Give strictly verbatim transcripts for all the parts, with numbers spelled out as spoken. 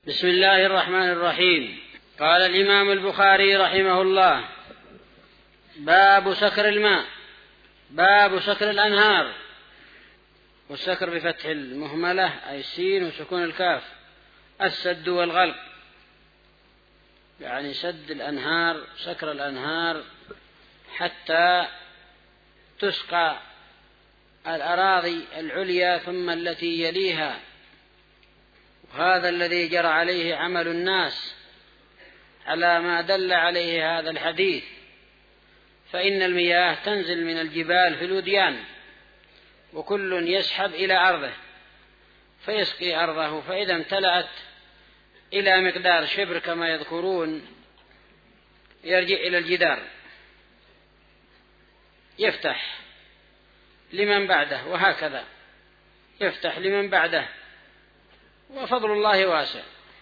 بسم الله الرحمن الرحيم. قال الإمام البخاري رحمه الله: باب سكر الماء. باب سكر الأنهار، والسكر بفتح المهملة أي السين وسكون الكاف، السد والغلق، يعني سد الأنهار، سكر الأنهار حتى تسقى الأراضي العليا ثم التي يليها، وهذا الذي جرى عليه عمل الناس على ما دل عليه هذا الحديث، فإن المياه تنزل من الجبال في الوديان، وكل يسحب إلى أرضه فيسقي أرضه، فإذا امتلأت إلى مقدار شبر كما يذكرون يرجع إلى الجدار يفتح لمن بعده، وهكذا يفتح لمن بعده، وفضل الله واسع،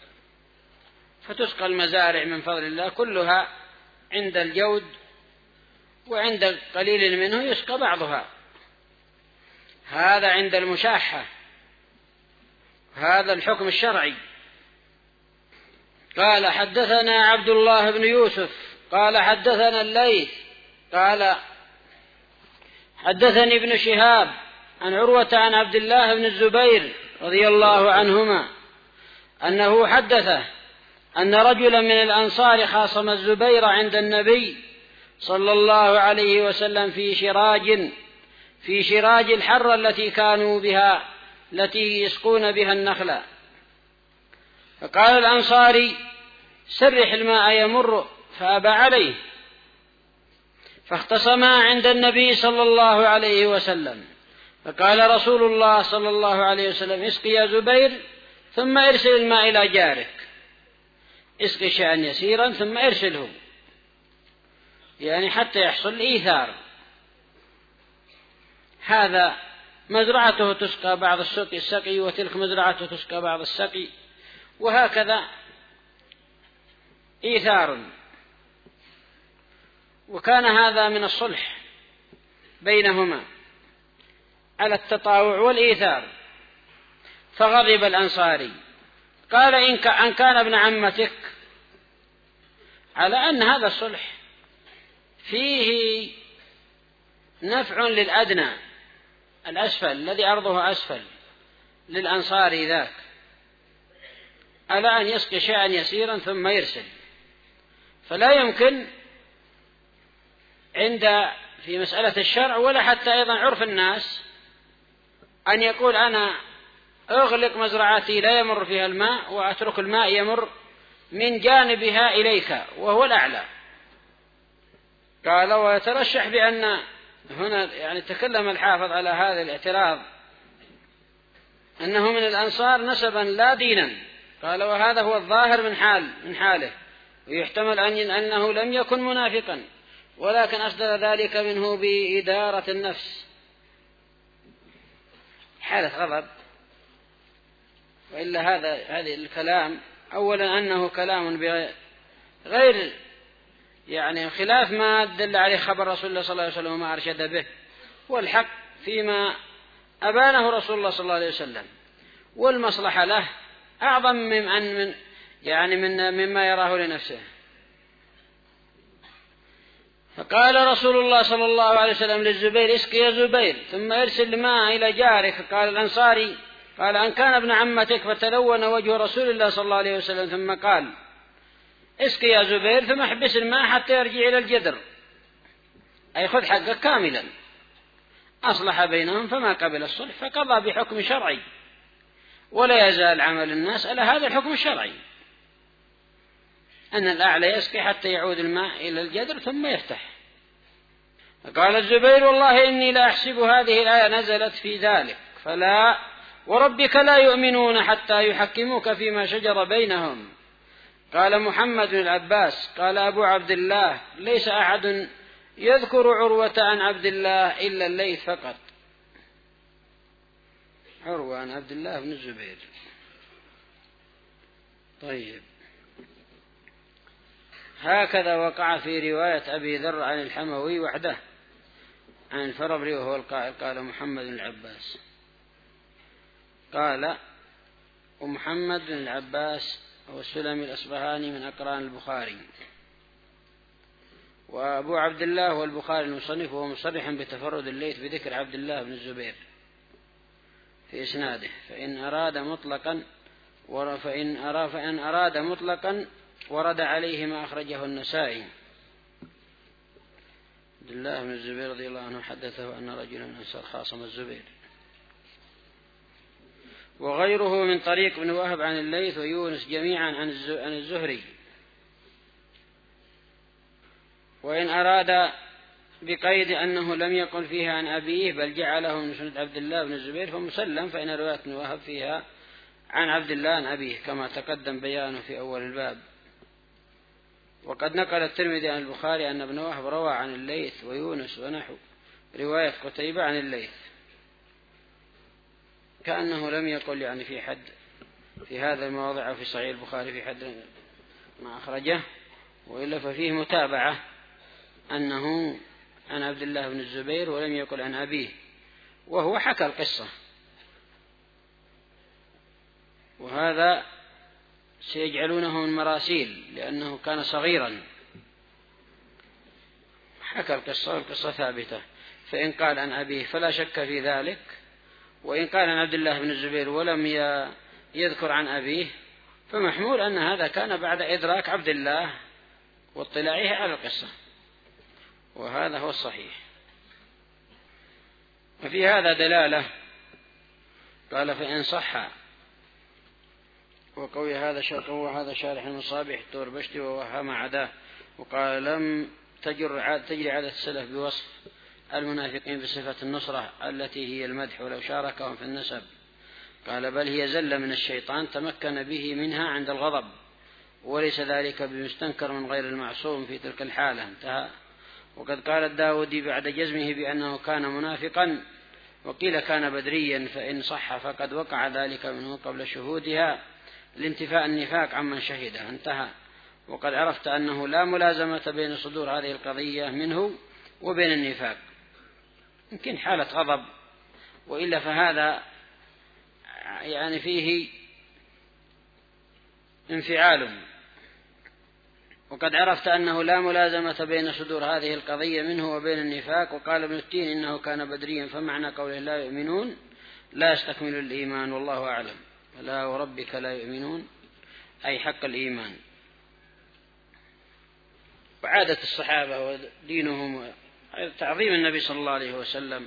فتسقى المزارع من فضل الله كلها عند الجود، وعند قليل منه يسقى بعضها، هذا عند المشاحة، هذا الحكم الشرعي. قال: حدثنا عبد الله بن يوسف قال حدثنا الليث قال حدثني ابن شهاب عن عروة عن عبد الله بن الزبير رضي الله عنهما أنه حدثه أن رجلا من الأنصار خاصم الزبير عند النبي صلى الله عليه وسلم في شراج في شراج الحرة التي كانوا بها التي يسقون بها النخل، فقال الأنصاري: سرح الماء يمر، فأبى عليه، فاختصما عند النبي صلى الله عليه وسلم، فقال رسول الله صلى الله عليه وسلم: اسقي يا زبير ثم ارسل الماء إلى جارك، اسقي شيئا يسيرا ثم ارسله، يعني حتى يحصل الإيثار. هذا مزرعته تسقى بعض السقي السقي، وتلك مزرعته تسقى بعض السقي، وهكذا إيثار. وكان هذا من الصلح بينهما على التطاوع والإيثار، فغضب الأنصاري قال: إن كان ابن عمتك، على أن هذا الصلح فيه نفع للأدنى الأسفل الذي أرضه أسفل للأنصاري ذاك، على أن يسقي شيئا يسيرا ثم يرسل. فلا يمكن عند في مسألة الشرع ولا حتى أيضا عرف الناس أن يقول: أنا أغلق مزرعتي لا يمر فيها الماء وأترك الماء يمر من جانبها إليك وهو الأعلى. قال: ويترشح بأن هنا يعني تكلم الحافظ على هذا الاعتراض أنه من الأنصار نسبا لا دينا. قال: وهذا هو الظاهر من حال من حاله، ويحتمل أنه لم يكن منافقا، ولكن أصدر ذلك منه بإدارة النفس، حالة غضب. وإلا هذا هذه الكلام أولا أنه كلام غير يعني خلاف ما دل عليه خبر رسول الله صلى الله عليه وسلم وما أرشد به، والحق فيما أبانه رسول الله صلى الله عليه وسلم، والمصلحة له أعظم من أن من يعني من مما يراه لنفسه. فقال رسول الله صلى الله عليه وسلم للزبير: اسقي يا زبير ثم ارسل الماء إلى جارك. قال الأنصاري: قال: أن كان ابن عمتك، فتلون وجه رسول الله صلى الله عليه وسلم، ثم قال: اسقي يا زبير ثم احبس الماء حتى يرجع إلى الجدر، أي خذ حقك كاملا. أصلح بينهم فما قبل الصلح، فقضى بحكم شرعي، ولا يزال عمل الناس على هذا الحكم الشرعي، أن الأعلى يسقي حتى يعود الماء إلى الجدر ثم يفتح. فقال الزبير: والله إني لا أحسب هذه الآية نزلت في ذلك، فلا وربك لا يؤمنون حتى يحكموك فيما شجر بينهم. قال محمد بن العباس: قال أبو عبد الله: ليس أحد يذكر عروة عن عبد الله إلا الليث فقط. عروة عن عبد الله بن الزبير. طيب، هكذا وقع في رواية أبي ذر عن الحموي وحده عن الفربري وهو القائل. قال محمد بن العباس: قال ومحمد بن العباس هو السلمي الأصبهاني من أقران البخاري. وأبو عبد الله هو البخاري المصنف، وهو مصرح بتفرد الليث بذكر عبد الله بن الزبير في إسناده، فإن أراد مطلقا فإن أراد, فإن أراد مطلقا ورد عليه ما أخرجه النسائي. عبد الله بن الزبير رضي الله عنه حدثه أن رجلا من الأنصار خاصم الزبير. وغيره من طريق ابن وهب عن الليث ويونس جميعا عن الزهري. وإن أراد بقيد أنه لم يقل فيها عن أبيه بل جعله من سنة عبد الله بن الزبير فمسلم، فإن رواية ابن وهب فيها عن عبد الله عن أبيه كما تقدم بيانه في أول الباب. وقد نقل الترمذي عن البخاري أن ابن وهب روى عن الليث ويونس ونحو رواية قتيبة عن الليث، كأنه لم يقل يعني في حد في هذا المواضع في صحيح البخاري في حد ما أخرجه، وإلا ففيه متابعة أنه عن عبد الله بن الزبير ولم يقل عن أبيه، وهو حكى القصة، وهذا سيجعلونه من مراسيل لأنه كان صغيرا، حكى القصة والقصة ثابتة، فإن قال عن أبيه فلا شك في ذلك، وإن قال عن عبد الله بن الزبير ولم يذكر عن أبيه فمحمول أن هذا كان بعد إدراك عبد الله واطلاعه على القصة، وهذا هو الصحيح. وفي هذا دلالة، قال فإن صح وقوي هذا شرط وهذا شارح المصابيح الدور بشتي ووهم عداه، وقال لم تجر تجري عادة السلف بوصف المنافقين بصفة النصرة التي هي المدح ولو شاركهم في النسب، قال بل هي زلة من الشيطان تمكن به منها عند الغضب، وليس ذلك بمستنكر من غير المعصوم في تلك الحالة. انتهى. وقد قال الداودي بعد جزمه بأنه كان منافقا وقيل كان بدريا، فإن صح فقد وقع ذلك منه قبل شهودها لانتفاء النفاق عمن شهدها. انتهى. وقد عرفت أنه لا ملازمة بين صدور هذه القضية منه وبين النفاق، يمكن حالة غضب، وإلا فهذا يعني فيه انفعال. وقد عرفت أنه لا ملازمة بين صدور هذه القضية منه وبين النفاق. وقال ابن التين إنه كان بدريا، فمعنى قوله لا يؤمنون لا يستكمل الإيمان، والله أعلم. لا وربك لا يؤمنون أي حق الإيمان. وعادة الصحابة ودينهم تعظيم النبي صلى الله عليه وسلم،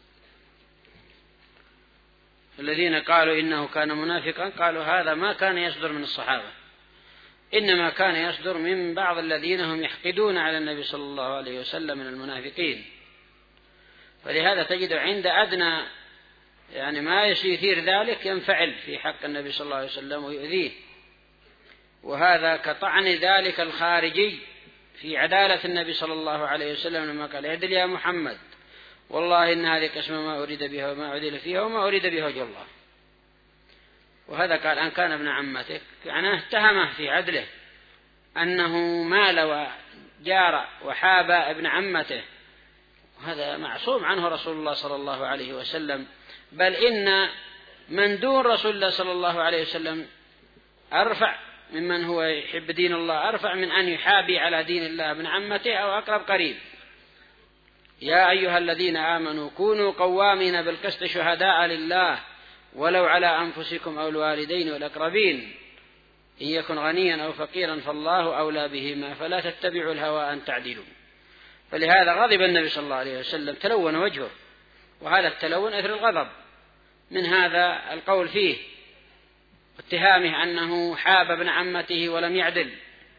الذين قالوا إنه كان منافقا قالوا هذا ما كان يصدر من الصحابة، إنما كان يصدر من بعض الذين هم يحقدون على النبي صلى الله عليه وسلم من المنافقين. فلهذا تجد عند أدنى يعني ما يثير ذلك ينفعل في حق النبي صلى الله عليه وسلم ويؤذيه، وهذا كطعن ذلك الخارجي في عدالة النبي صلى الله عليه وسلم لما قال اعدل يا محمد والله إن هذه قسمة ما أريد بها وما عدل فيها وما أريد بها وجه الله. وهذا قال أن كان ابن عمتك، يعني اتهمه في عدله أنه مال وجار وحاب ابن عمته، وهذا معصوم عنه رسول الله صلى الله عليه وسلم، بل إن من دون رسول الله صلى الله عليه وسلم أرفع ممن هو يحب دين الله، أرفع من أن يحابي على دين الله ابن عمته أو أقرب قريب. يا أيها الذين آمنوا كونوا قوامين بالقسط شهداء لله ولو على أنفسكم أو الوالدين والأقربين إن يكن غنيا أو فقيرا فالله أولى بهما فلا تتبعوا الهوى أن تعدلوا. فلهذا غضب النبي صلى الله عليه وسلم، تلون وجهه، وهذا التلون أثر الغضب من هذا القول فيه اتهامه أنه حاب ابن عمته ولم يعدل.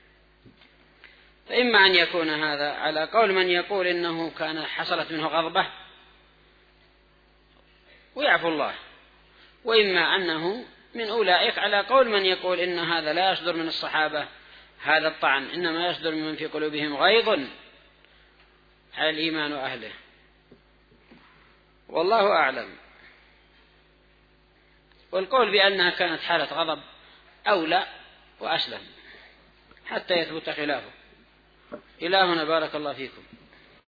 فإما أن يكون هذا على قول من يقول إنه كان حصلت منه غضبة ويعفو الله، وإما أنه من أولئك على قول من يقول إن هذا لا يصدر من الصحابة هذا الطعن، إنما يصدر من في قلوبهم غيظ على الإيمان وأهله، والله أعلم. والقول بأنها كانت حالة غضب أولى وأسلم حتى يثبت خلافه. إلهنا بارك الله فيكم.